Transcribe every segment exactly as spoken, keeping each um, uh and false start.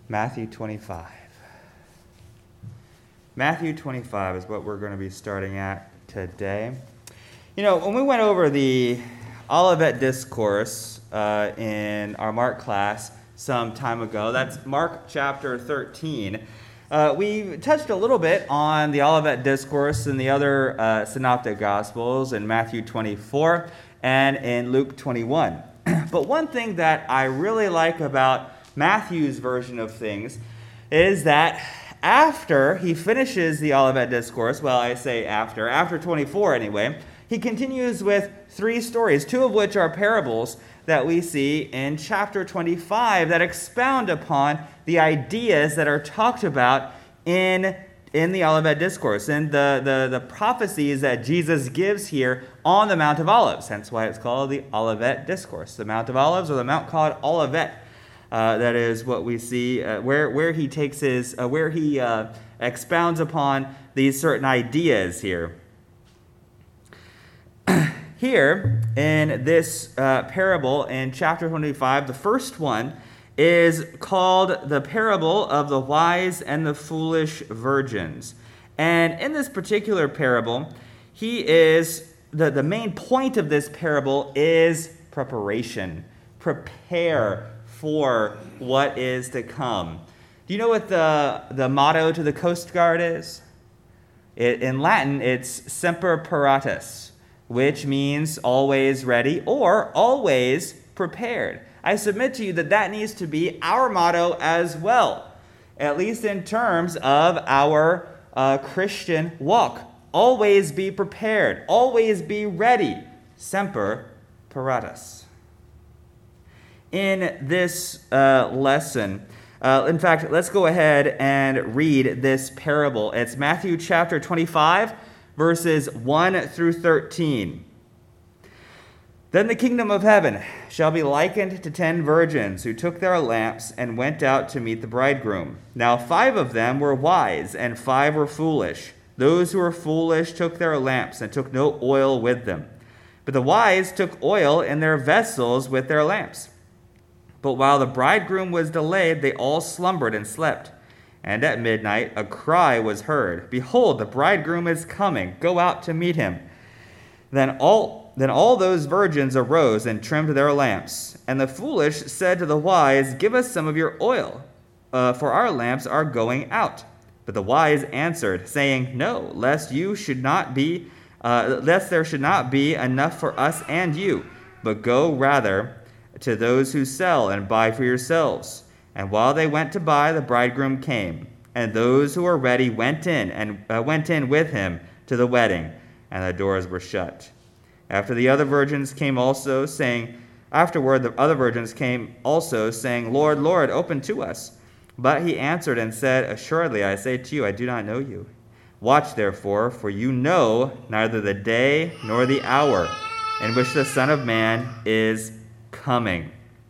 Matthew twenty-five. Matthew twenty-five is what we're going to be starting at today. You know, when we went over the Olivet Discourse uh, in our Mark class some time ago, that's Mark chapter thirteen, uh, we touched a little bit on the Olivet Discourse in the other uh, synoptic Gospels in Matthew twenty-four and in Luke twenty-one. But one thing that I really like about Matthew's version of things is that after he finishes the Olivet Discourse, well, I say after, after twenty-four anyway, he continues with three stories, two of which are parables that we see in chapter twenty-five that expound upon the ideas that are talked about in, in the Olivet Discourse and the, the, the prophecies that Jesus gives here on the Mount of Olives, hence why it's called the Olivet Discourse. The Mount of Olives, or the mount called Olivet. Uh, that is what we see uh, where where he takes his uh, where he uh, expounds upon these certain ideas here. Here in this uh, parable in chapter twenty-five, the first one is called the parable of the wise and the foolish virgins. And in this particular parable, he is the, the main point of this parable is preparation. Prepare for what is to come. Do you know what the, the motto to the Coast Guard is? It, in Latin, it's Semper Paratus, which means always ready or always prepared. I submit to you that that needs to be our motto as well, at least in terms of our uh, Christian walk. Always be prepared. Always be ready. Semper Paratus. In this uh, lesson, uh, in fact, let's go ahead and read this parable. It's Matthew chapter twenty-five, verses one through thirteen. Then the kingdom of heaven shall be likened to ten virgins who took their lamps and went out to meet the bridegroom. Now five of them were wise, and five were foolish. Those who were foolish took their lamps and took no oil with them. But the wise took oil in their vessels with their lamps. But while the bridegroom was delayed, they all slumbered and slept. And at midnight a cry was heard, Behold, the bridegroom is coming. Go out to meet him. Then all, then all those virgins arose and trimmed their lamps. And the foolish said to the wise, Give us some of your oil, uh, for our lamps are going out. But the wise answered, saying, No, lest you should not be, uh, lest there should not be enough for us and you, but go rather to those who sell and buy for yourselves. And while they went to buy, the bridegroom came, and those who were ready went in and uh, went in with him to the wedding, and the doors were shut. After the other virgins came also, saying, afterward the other virgins came also, saying, Lord, Lord, open to us. But he answered and said, Assuredly, I say to you, I do not know you. Watch therefore, for you know neither the day nor the hour in which the Son of Man is coming.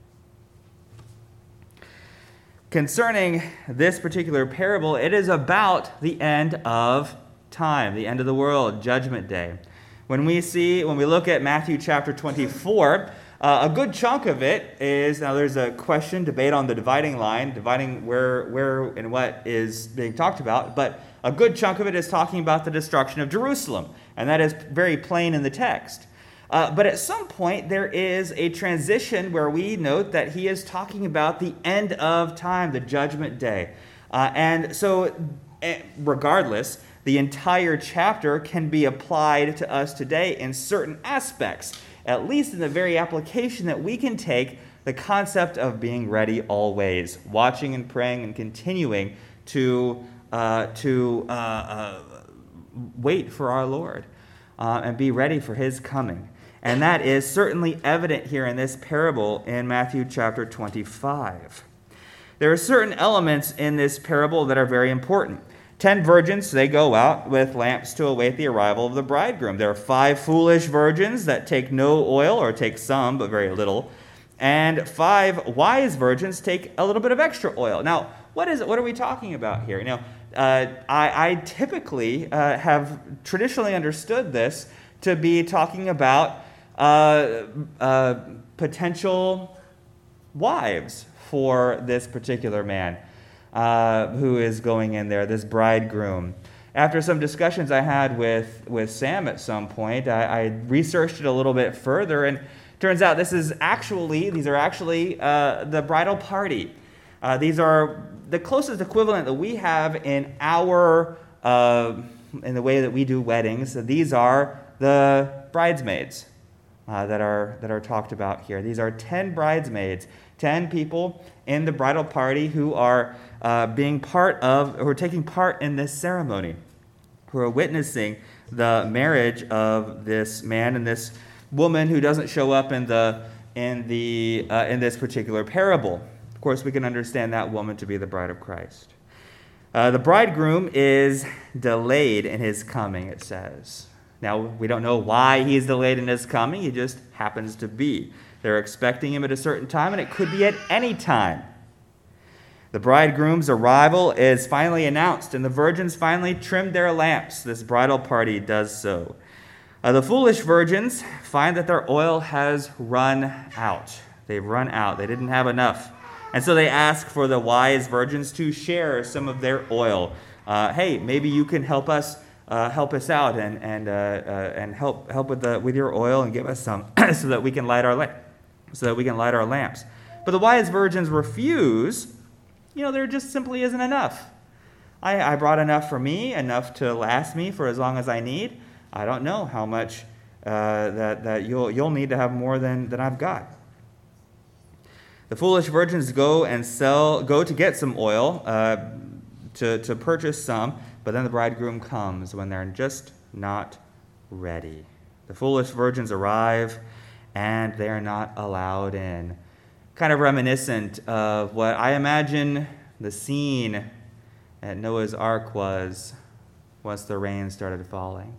Concerning this particular parable, it is about the end of time, the end of the world, Judgment Day. When we see, when we look at Matthew chapter twenty-four, uh, a good chunk of it is, now there's a question, debate on the dividing line, dividing where, where and what is being talked about, but a good chunk of it is talking about the destruction of Jerusalem, and that is very plain in the text. Uh, but at some point, there is a transition where we note that he is talking about the end of time, the judgment day. Uh, and so, regardless, the entire chapter can be applied to us today in certain aspects, at least in the very application that we can take the concept of being ready always, watching and praying and continuing to, uh, to uh, uh, wait for our Lord uh, and be ready for his coming. And that is certainly evident here in this parable in Matthew chapter twenty-five. There are certain elements in this parable that are very important. Ten virgins, they go out with lamps to await the arrival of the bridegroom. There are five foolish virgins that take no oil, or take some, but very little. And five wise virgins take a little bit of extra oil. Now, what is what are we talking about here? You know, uh, I, I typically uh, have traditionally understood this to be talking about Uh, uh, potential wives for this particular man. uh, who is going in there, this bridegroom. After some discussions I had with, with Sam at some point, I, I researched it a little bit further, and turns out this is actually, these are actually uh, the bridal party. Uh, these are the closest equivalent that we have in our, uh, in the way that we do weddings. These are the bridesmaids uh, that are that are talked about here. These are ten bridesmaids, ten people in the bridal party who are uh, being part of, who are taking part in this ceremony, who are witnessing the marriage of this man and this woman who doesn't show up in the in the uh, in this particular parable. Of course, we can understand that woman to be the bride of Christ. Uh, the bridegroom is delayed in his coming, it says. Now, we don't know why he is delayed in his coming. He just happens to be. They're expecting him at a certain time, and it could be at any time. The bridegroom's arrival is finally announced, and the virgins finally trimmed their lamps. This bridal party does so. Uh, the foolish virgins find that their oil has run out. They've run out. They didn't have enough. And so they ask for the wise virgins to share some of their oil. Uh, hey, maybe you can help us uh, help us out and and uh, uh, and help help with the with your oil and give us some so that we can light our la- so that we can light our lamps. But the wise virgins refuse. You know, there just simply isn't enough. I, I brought enough for me, enough to last me for as long as I need. I don't know how much uh, that that you'll you'll need to have more than, than I've got. The foolish virgins go and sell, go to get some oil, uh, to, to purchase some, but then the bridegroom comes when they're just not ready. The foolish virgins arrive, and they're not allowed in. Kind of reminiscent of what I imagine the scene at Noah's Ark was once the rain started falling.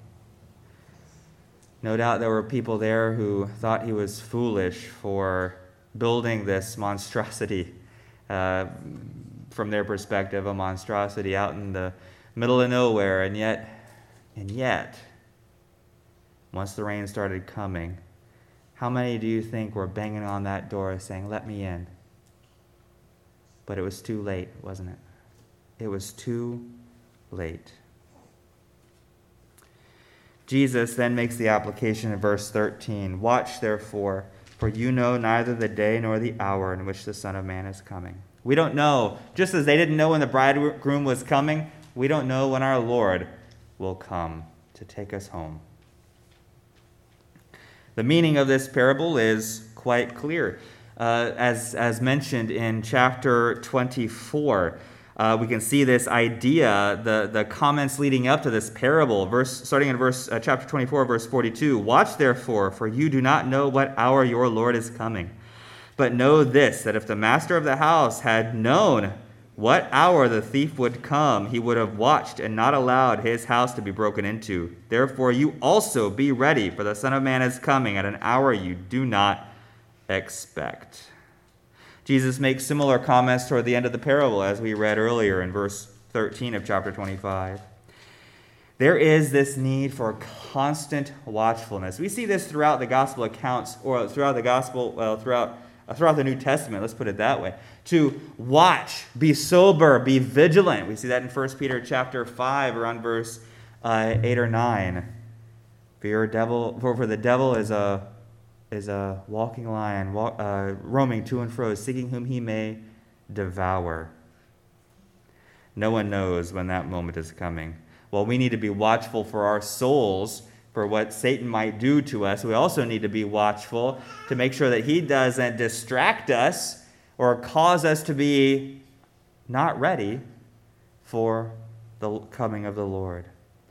No doubt there were people there who thought he was foolish for building this monstrosity, uh, from their perspective, a monstrosity out in the middle of nowhere, and yet, and yet, once the rain started coming, how many do you think were banging on that door saying, "Let me in"? But it was too late, wasn't it? It was too late. Jesus then makes the application in verse thirteen. Watch, therefore, for you know neither the day nor the hour in which the Son of Man is coming. We don't know. Just as they didn't know when the bridegroom was coming, we don't know when our Lord will come to take us home. The meaning of this parable is quite clear. Uh, as, as mentioned in chapter twenty-four, uh, we can see this idea, the, the comments leading up to this parable, verse starting in verse uh, chapter twenty-four, verse forty-two. Watch therefore, for you do not know what hour your Lord is coming. But know this, that if the master of the house had known what hour the thief would come, he would have watched and not allowed his house to be broken into. Therefore you also be ready, for the Son of Man is coming at an hour you do not expect. Jesus makes similar comments toward the end of the parable, as we read earlier in verse thirteen of chapter twenty-five. There is this need for constant watchfulness. We see this throughout the gospel accounts, or throughout the gospel, well, throughout throughout the New Testament, let's put it that way. To watch, be sober, be vigilant. We see that in First Peter chapter five, around verse uh, eight or nine. For your devil, for, for the devil is a is a walking lion, walk, uh, roaming to and fro, seeking whom he may devour. No one knows when that moment is coming. Well, we need to be watchful for our souls, for what Satan might do to us. We also need to be watchful to make sure that he doesn't distract us or cause us to be not ready for the coming of the Lord.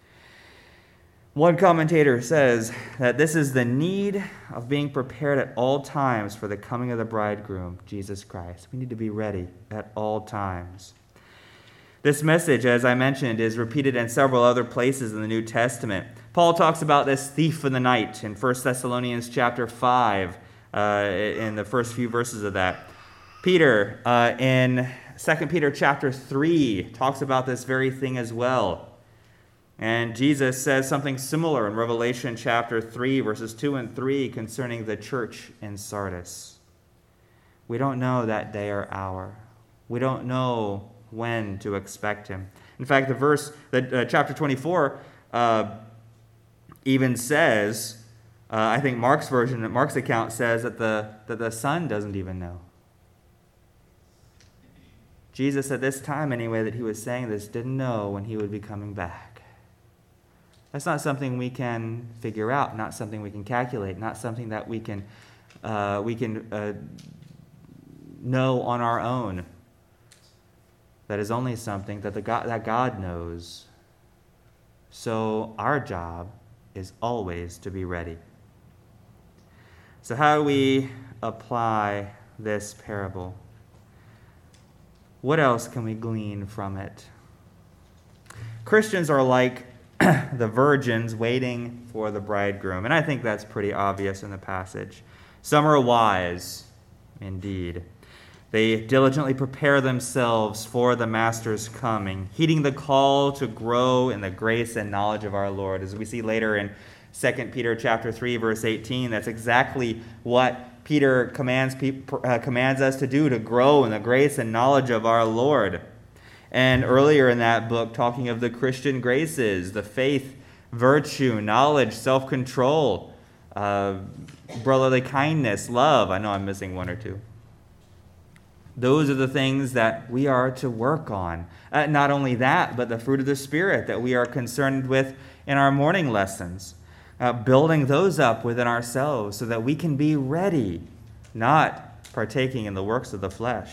One commentator says that this is the need of being prepared at all times for the coming of the bridegroom, Jesus Christ. We need to be ready at all times. This message, as I mentioned, is repeated in several other places in the New Testament. Paul talks about this thief in the night in First Thessalonians chapter five, uh, in the first few verses of that. Peter, uh, in Second Peter chapter three, talks about this very thing as well. And Jesus says something similar in Revelation chapter three, verses two and three, concerning the church in Sardis. We don't know that day or hour. We don't know when to expect him. In fact, the verse, the, uh, chapter twenty-four, uh, even says, uh, I think Mark's version, Mark's account says that the, that the Son doesn't even know. Jesus, at this time anyway, that he was saying this, didn't know when he would be coming back. That's not something we can figure out, not something we can calculate, not something that we can uh, we can uh, know on our own. That is only something that the God, that God knows. So our job is always to be ready. So how do we apply this parable? What else can we glean from it? Christians are like the virgins waiting for the bridegroom. And I think that's pretty obvious in the passage. Some are wise, indeed. They diligently prepare themselves for the Master's coming, heeding the call to grow in the grace and knowledge of our Lord. As we see later in Second Peter chapter three, verse eighteen, that's exactly what Peter commands, uh, commands us to do, to grow in the grace and knowledge of our Lord. And earlier in that book, talking of the Christian graces, the faith, virtue, knowledge, self-control, uh, brotherly kindness, love. I know I'm missing one or two. Those are the things that we are to work on. Uh, not only that, but the fruit of the Spirit that we are concerned with in our morning lessons. Uh, building those up within ourselves so that we can be ready, not partaking in the works of the flesh.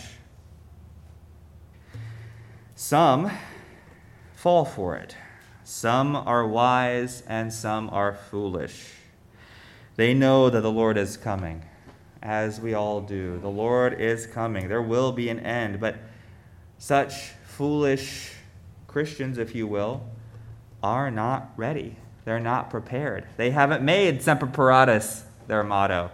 Some fall for it. Some are wise and some are foolish. They know that the Lord is coming, as we all do. The Lord is coming. There will be an end. But such foolish Christians, if you will, are not ready. They're not prepared. They haven't made Semper Paratus their motto.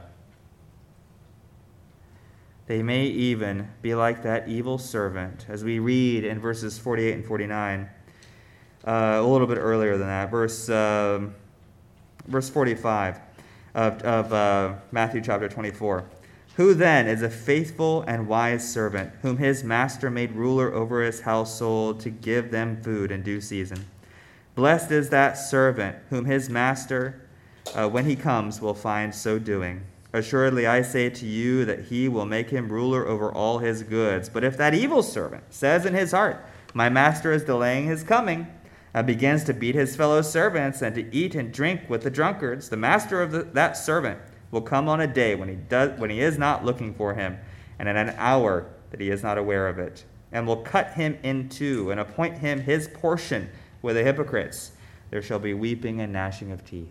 They may even be like that evil servant, as we read in verses forty-eight and forty-nine. Uh, a little bit earlier than that, verse um, verse forty-five of, of uh, Matthew chapter twenty-four. Who then is a faithful and wise servant, whom his master made ruler over his household to give them food in due season? Blessed is that servant whom his master, uh, when he comes, will find so doing. Assuredly, I say to you that he will make him ruler over all his goods. But if that evil servant says in his heart, my master is delaying his coming, and begins to beat his fellow servants and to eat and drink with the drunkards, the master of the, that servant will come on a day when he does when he is not looking for him, and at an hour that he is not aware of it, and will cut him in two and appoint him his portion with the hypocrites. There shall be weeping and gnashing of teeth.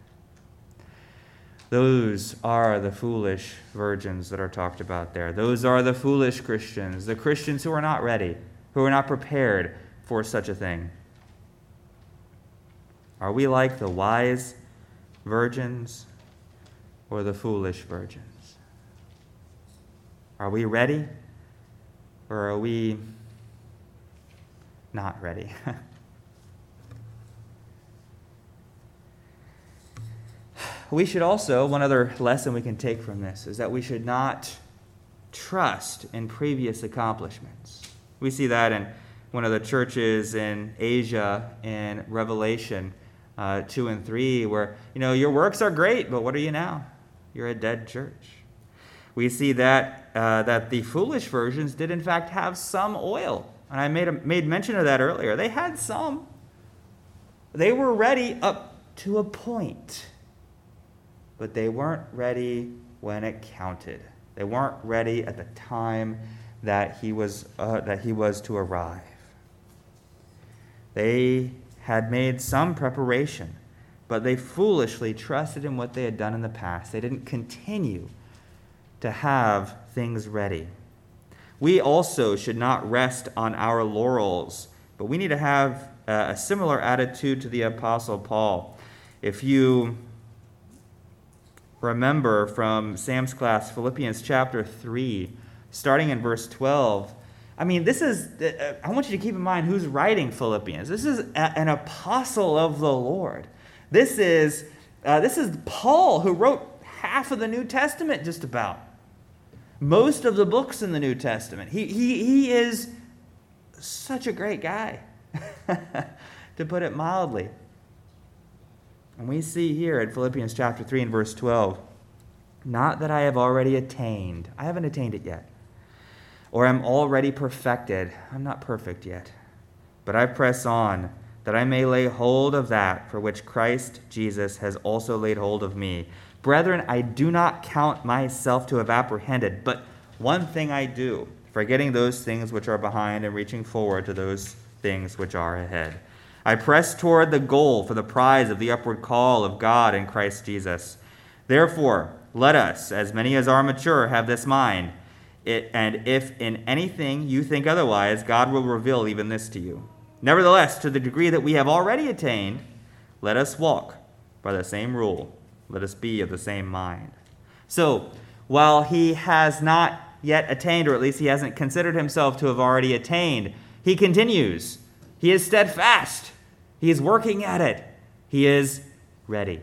Those are the foolish virgins that are talked about there. Those are the foolish Christians, the Christians who are not ready, who are not prepared for such a thing. Are we like the wise virgins or the foolish virgins? Are we ready or are we not ready? We should also, one other lesson we can take from this is that we should not trust in previous accomplishments. We see that in one of the churches in Asia in Revelation uh, two and three, where, you know, your works are great, but what are you now? You're a dead church. We see that uh, that the foolish versions did in fact have some oil. And I made, a, made mention of that earlier. They had some. They were ready up to a point. But they weren't ready when it counted. They weren't ready at the time that he was uh, that he was to arrive. They had made some preparation, but they foolishly trusted in what they had done in the past. They didn't continue to have things ready. We also should not rest on our laurels, but we need to have a similar attitude to the Apostle Paul. If you remember from Sam's class, Philippians chapter three, starting in verse twelve. I mean, this is, I want you to keep in mind who's writing Philippians. This is a, an apostle of the Lord. This is, uh, this is Paul, who wrote half of the New Testament just about. Most of the books in the New Testament. He, he, he is such a great guy, to put it mildly. And we see here in Philippians chapter three and verse twelve, not that I have already attained. I haven't attained it yet. Or am already perfected. I'm not perfect yet. But I press on, that I may lay hold of that for which Christ Jesus has also laid hold of me. Brethren, I do not count myself to have apprehended, but one thing I do, forgetting those things which are behind and reaching forward to those things which are ahead. I press toward the goal for the prize of the upward call of God in Christ Jesus. Therefore, let us, as many as are mature, have this mind. It, and if in anything you think otherwise, God will reveal even this to you. Nevertheless, to the degree that we have already attained, let us walk by the same rule. Let us be of the same mind. So, while he has not yet attained, or at least he hasn't considered himself to have already attained, he continues. He is steadfast. He is working at it. He is ready.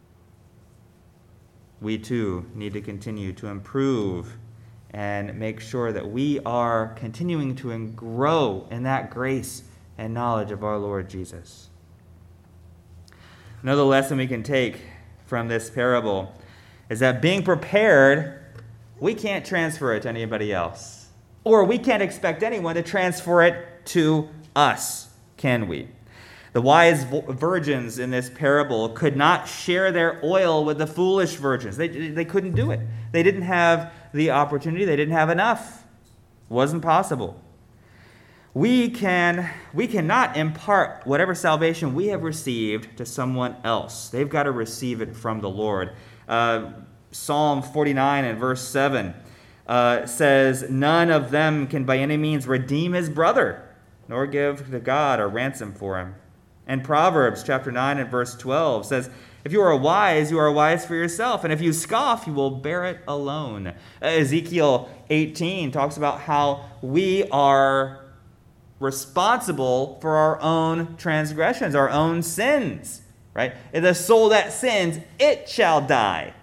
We too need to continue to improve and make sure that we are continuing to grow in that grace and knowledge of our Lord Jesus. Another lesson we can take from this parable is that being prepared, we can't transfer it to anybody else. Or we can't expect anyone to transfer it to us, can we? The wise virgins in this parable could not share their oil with the foolish virgins. They, they couldn't do it. They didn't have the opportunity. They didn't have enough. It wasn't possible. We can, we cannot impart whatever salvation we have received to someone else. They've got to receive it from the Lord. Uh, Psalm forty-nine and verse seven uh, says, none of them can by any means redeem his brother, nor give to God a ransom for him. And Proverbs chapter nine and verse twelve says, if you are wise, you are wise for yourself, and if you scoff, you will bear it alone. Ezekiel eighteen talks about how we are responsible for our own transgressions, our own sins, right? If the soul that sins, it shall die.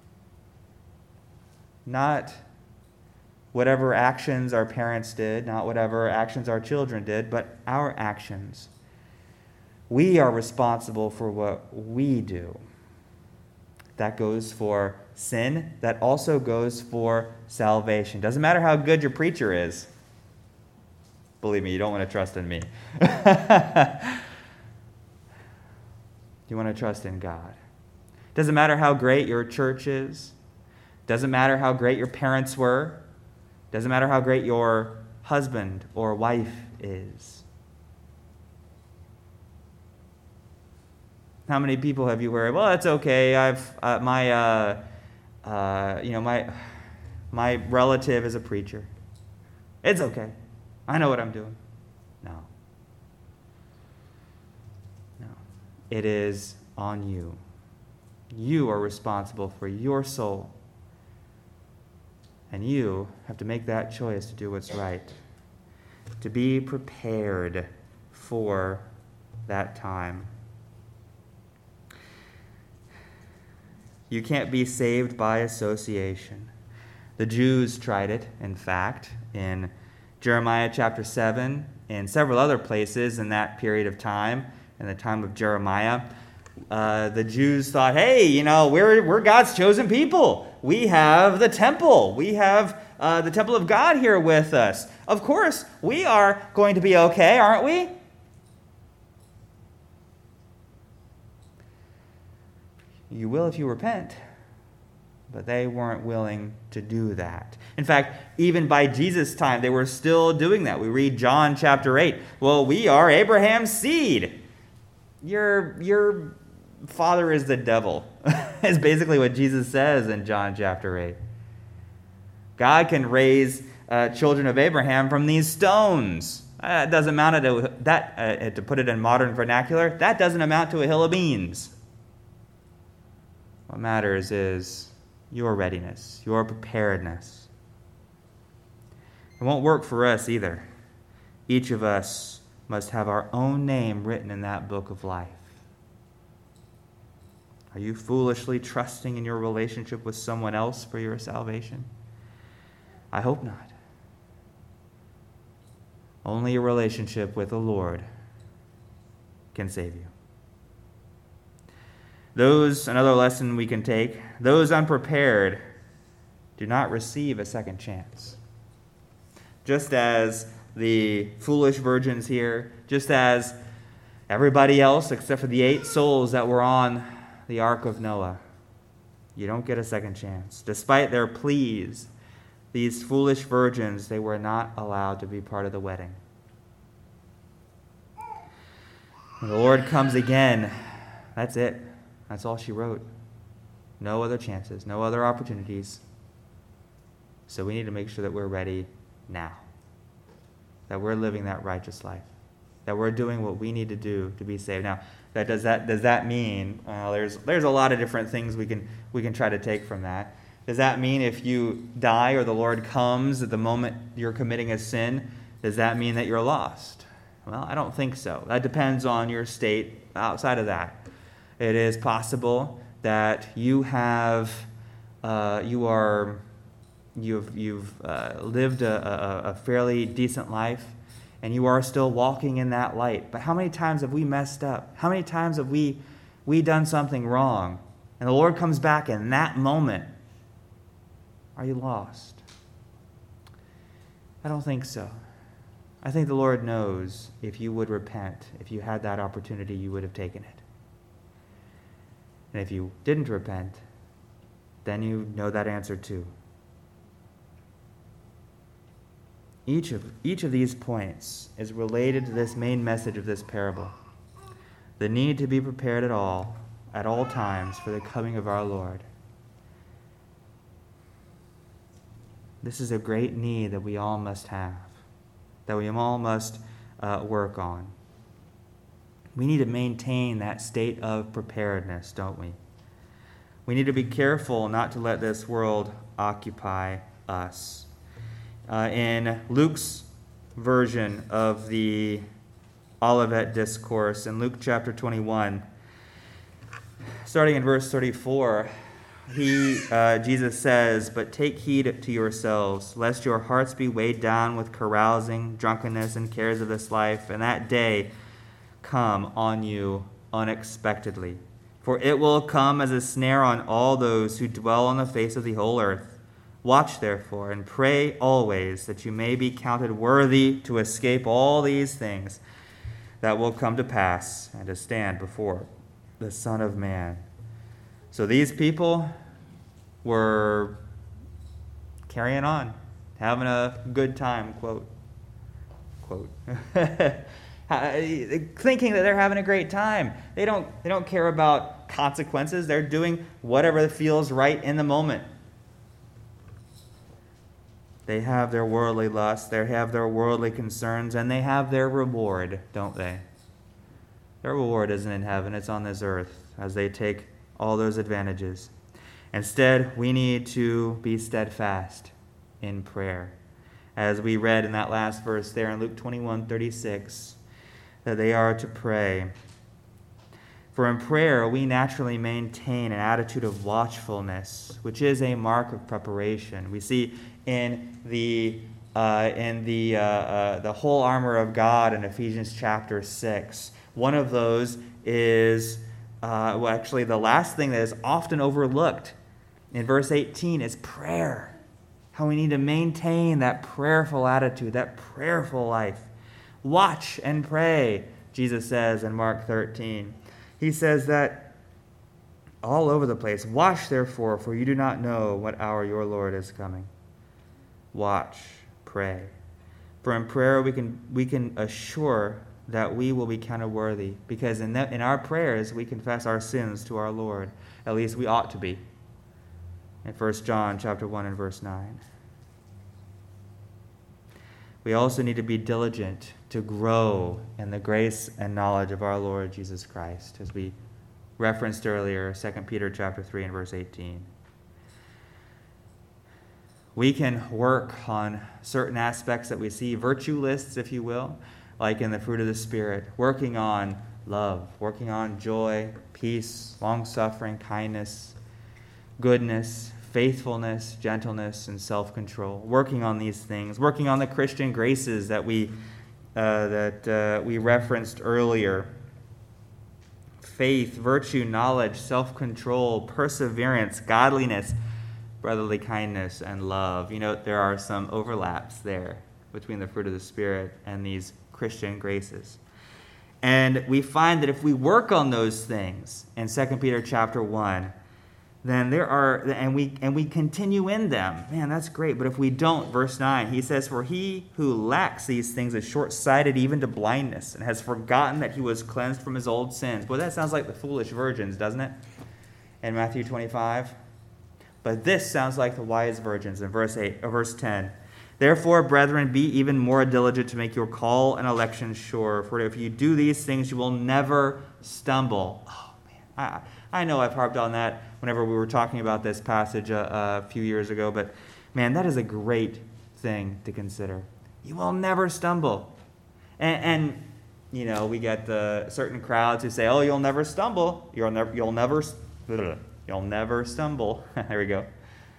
Not whatever actions our parents did, not whatever actions our children did, but our actions. We are responsible for what we do. That goes for sin. That also goes for salvation. Doesn't matter how good your preacher is. Believe me, you don't want to trust in me. You want to trust in God. Doesn't matter how great your church is. Doesn't matter how great your parents were. Doesn't matter how great your husband or wife is. How many people have you heard? Well, it's okay. I've uh, my uh, uh, you know my my relative is a preacher. It's okay. I know what I'm doing. No. No. It is on you. You are responsible for your soul. And you have to make that choice to do what's right. To be prepared for that time. You can't be saved by association. The Jews tried it, in fact, in Jeremiah chapter seven, and several other places in that period of time, in the time of Jeremiah. Uh, the Jews thought, hey, you know, we're, we're God's chosen people. We have the temple. We have uh, the temple of God here with us. Of course, we are going to be okay, aren't we? You will if you repent. But they weren't willing to do that. In fact, even by Jesus' time, they were still doing that. We read John chapter eight. Well, we are Abraham's seed. Your, your father is the devil, is basically what Jesus says in John chapter eight. God can raise uh, children of Abraham from these stones. That uh, doesn't amount to that. Uh, to put it in modern vernacular, that doesn't amount to a hill of beans. What matters is your readiness, your preparedness. It won't work for us either. Each of us must have our own name written in that book of life. Are you foolishly trusting in your relationship with someone else for your salvation? I hope not. Only a relationship with the Lord can save you. Those, another lesson we can take, those unprepared do not receive a second chance. Just as the foolish virgins here, just as everybody else except for the eight souls that were on the Ark of Noah, you don't get a second chance. Despite their pleas, these foolish virgins, they were not allowed to be part of the wedding. When the Lord comes again, that's it. That's all she wrote. No other chances, no other opportunities. So we need to make sure that we're ready now, that we're living that righteous life, that we're doing what we need to do to be saved. Now, that does that does that mean uh, there's there's a lot of different things we can we can try to take from that. Does that mean if you die or the Lord comes at the moment you're committing a sin, does that mean that you're lost? Well, I don't think so. That depends on your state outside of that. It is possible that you have, uh, you are, you've you've uh, lived a, a, a fairly decent life, and you are still walking in that light. But how many times have we messed up? How many times have we we done something wrong, and the Lord comes back in that moment? Are you lost? I don't think so. I think the Lord knows if you would repent, if you had that opportunity, you would have taken it. And if you didn't repent, then you know that answer too. Each of, each of these points is related to this main message of this parable. The need to be prepared at all, at all times, for the coming of our Lord. This is a great need that we all must have, that we all must uh, work on. We need to maintain that state of preparedness, don't we? We need to be careful not to let this world occupy us. Uh, in Luke's version of the Olivet Discourse, in Luke chapter twenty-one, starting in verse thirty-four, he, uh, Jesus says, "But take heed to yourselves, lest your hearts be weighed down with carousing, drunkenness, and cares of this life, and that day come on you unexpectedly. For it will come as a snare on all those who dwell on the face of the whole earth. Watch therefore, and pray always, that you may be counted worthy to escape all these things that will come to pass, and to stand before the Son of Man." So these people were carrying on, having a good time, quote, quote. Thinking that they're having a great time. They don't, they don't care about consequences. They're doing whatever feels right in the moment. They have their worldly lusts, they have their worldly concerns, and they have their reward, don't they? Their reward isn't in heaven, it's on this earth, as they take all those advantages. Instead, we need to be steadfast in prayer. As we read in that last verse there in Luke twenty-one thirty-six, that they are to pray. For in prayer, we naturally maintain an attitude of watchfulness, which is a mark of preparation. We see in the uh, in the uh, uh, the whole armor of God in Ephesians chapter six. One of those is uh, well, actually the last thing that is often overlooked in verse eighteen is prayer. How we need to maintain that prayerful attitude, that prayerful life. Watch and pray, Jesus says in Mark thirteen. He says that all over the place. Watch, therefore, for you do not know what hour your Lord is coming. Watch, pray. For in prayer we can we can assure that we will be counted worthy, because in that, in our prayers we confess our sins to our Lord. At least we ought to be. In First John chapter one and verse nine. We also need to be diligent to grow in the grace and knowledge of our Lord Jesus Christ, as we referenced earlier, Second Peter chapter three and verse eighteen. We can work on certain aspects that we see, virtue lists, if you will, like in the fruit of the Spirit, working on love, working on joy, peace, long-suffering, kindness, goodness, faithfulness, gentleness, and self-control. Working on these things, working on the Christian graces that we uh, that uh, we referenced earlier. Faith, virtue, knowledge, self-control, perseverance, godliness, brotherly kindness, and love. You know, there are some overlaps there between the fruit of the Spirit and these Christian graces. And we find that if we work on those things in Second Peter chapter one, then there are, and we and we continue in them. Man, that's great. But if we don't, verse nine, he says, "For he who lacks these things is short-sighted even to blindness, and has forgotten that he was cleansed from his old sins." Well, that sounds like the foolish virgins, doesn't it? In Matthew twenty-five. But this sounds like the wise virgins in verse eight, or verse ten. "Therefore, brethren, be even more diligent to make your call and election sure. For if you do these things, you will never stumble." Oh, man. I, I know I've harped on that whenever we were talking about this passage a, a few years ago. But, man, that is a great thing to consider. You will never stumble. And, and you know, we get the certain crowds who say, "Oh, you'll never stumble. You'll never, you'll never, you'll never stumble." There we go.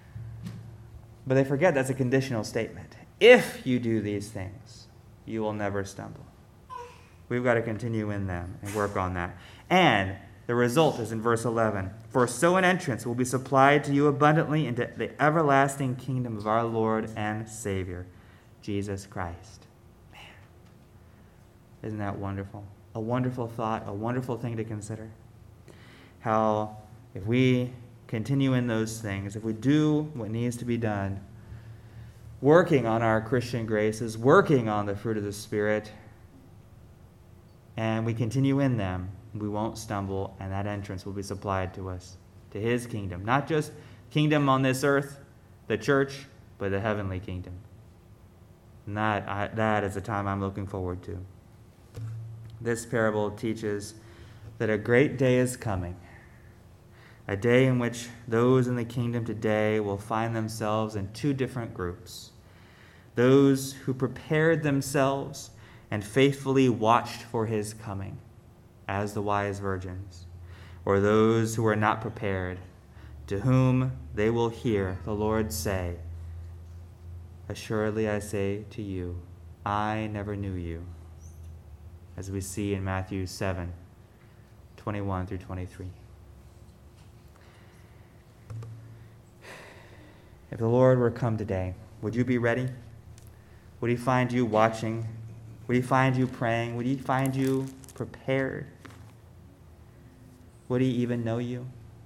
But they forget that's a conditional statement. If you do these things, you will never stumble. We've got to continue in them and work on that. And the result is in verse eleven. "For so an entrance will be supplied to you abundantly into the everlasting kingdom of our Lord and Savior, Jesus Christ." Man, isn't that wonderful? A wonderful thought, a wonderful thing to consider. How if we continue in those things, if we do what needs to be done, working on our Christian graces, working on the fruit of the Spirit, and we continue in them, we won't stumble, and that entrance will be supplied to us, to his kingdom. Not just kingdom on this earth, the church, but the heavenly kingdom. And that, I, that is a time I'm looking forward to. This parable teaches that a great day is coming, a day in which those in the kingdom today will find themselves in two different groups. Those who prepared themselves and faithfully watched for his coming, as the wise virgins, or those who are not prepared, to whom they will hear the Lord say, "Assuredly I say to you, I never knew you," as we see in Matthew seven, twenty-one through twenty-three. If the Lord were to come today, would you be ready? Would he find you watching? Would he find you praying? Would he find you prepared? Would he even know you?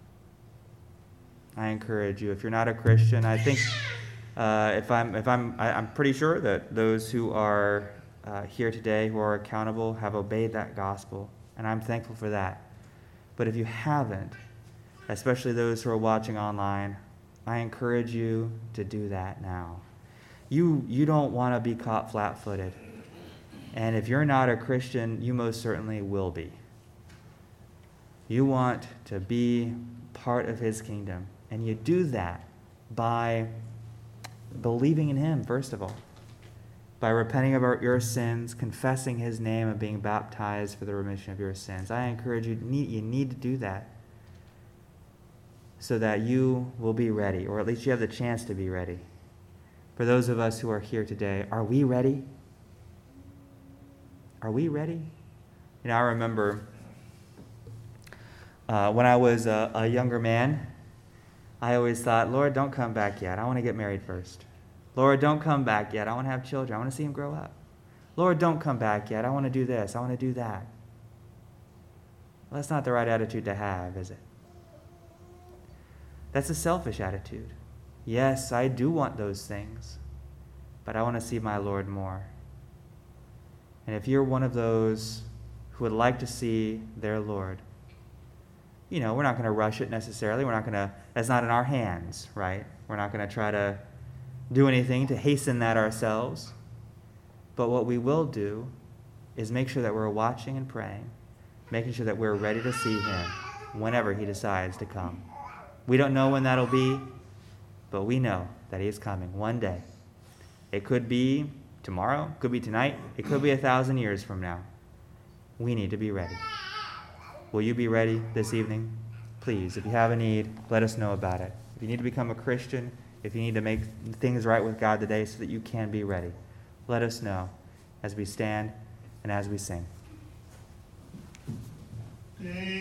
I encourage you. If you're not a Christian, I think uh, if I'm, if I'm, I, I'm pretty sure that those who are uh, here today, who are accountable, have obeyed that gospel, and I'm thankful for that. But if you haven't, especially those who are watching online, I encourage you to do that now. You you don't want to be caught flat-footed. And if you're not a Christian, you most certainly will be. You want to be part of his kingdom. And you do that by believing in him, first of all. By repenting of your sins, confessing his name, and being baptized for the remission of your sins. I encourage you, you need to do that, so that you will be ready, or at least you have the chance to be ready. For those of us who are here today, are we ready? Are we ready? You know, I remember uh, when I was a, a younger man, I always thought, "Lord, don't come back yet. I want to get married first. Lord, don't come back yet. I want to have children. I want to see them grow up. Lord, don't come back yet. I want to do this. I want to do that." Well, that's not the right attitude to have, is it? That's a selfish attitude. Yes, I do want those things, but I want to see my Lord more. And if you're one of those who would like to see their Lord, you know, we're not going to rush it necessarily. We're not going to, that's not in our hands, right? We're not going to try to do anything to hasten that ourselves. But what we will do is make sure that we're watching and praying, making sure that we're ready to see him whenever he decides to come. We don't know when that'll be, but we know that he is coming one day. It could be tomorrow, could be tonight, it could be a thousand years from now. We need to be ready. Will you be ready this evening? Please, if you have a need, let us know about it. If you need to become a Christian, if you need to make things right with God today so that you can be ready, let us know, as we stand and as we sing. Day